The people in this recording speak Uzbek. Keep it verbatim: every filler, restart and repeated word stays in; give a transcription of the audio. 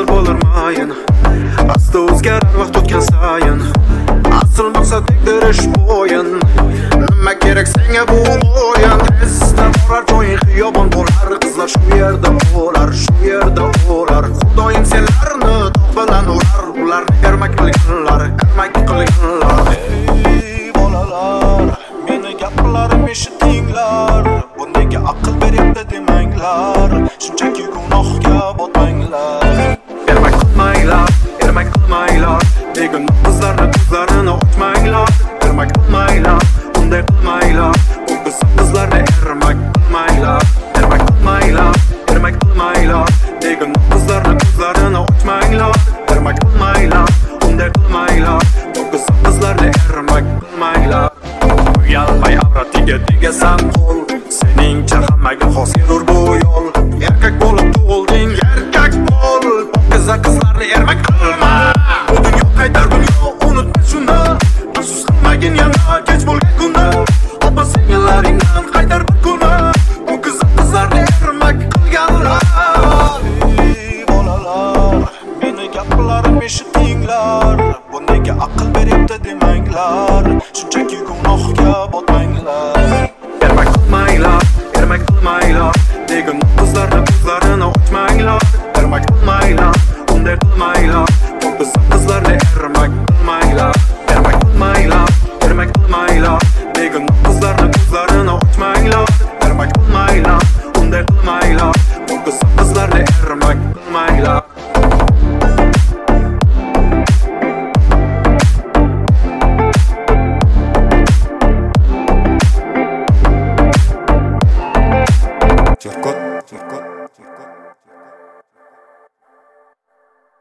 bo'lirmayin. Asta o'zgarar vaqt o'tgan sayin. Asl maqsad tegdirish bo'yin. Nima kerak senga bu o'yin? Tezda borar joying xiyobon bo'lar. Qizlar shu yerda bo'lar, shu yerda bo'lar. Xudoyim senlarni tog' bilan urar. Ularni ermak qilganlar, ermak qilganlar. Ey bolalar, meni gaplarim eshitinglar. Bundaga aql beryapti demanglar. Shunchaki gunohga botmanglar. Ermak qilmanglar, ermak qilmanglar. Lekin qizlarni ko'zlarini ochmanglar. Ermak qilmanglar, unday qilmanglar. Bu qizlarni ermak qilmanglar. Ermak qilmanglar, ermak qilmanglar. Lekin qizlarni ko'zlarini ochmanglar. Ermak qilmanglar, unday qilmanglar. Bu qizlarni ermak qilmanglar. Uyalmay avratiga tegasan qo'l. Seningcha hammaga xos yurur bu yo'l. Erkak bo'lib tug'ilding, erkak bo'l. Qiza qizlarni ermak qilma. Bu dunyo qaytar dunyo, unutma shuni. Afsus qilmagin yana kech bo'lgan kunda. Opa singillaringdan qaytar bir kuni. Bu qiza qizlarni ermak qilganlar. Ey bolalar, meni gaplarim eshitinglar. Bundaga aql beryapti demanglar. Shunchaki gunohga botmanglar. Ermak qilmanglar, ermak qilmanglar. Lekin qizlarni ko'zlarini ochmanglar. Ermak qilmanglar, unday qilmanglar. Bu qizlarni ermak qilmanglar.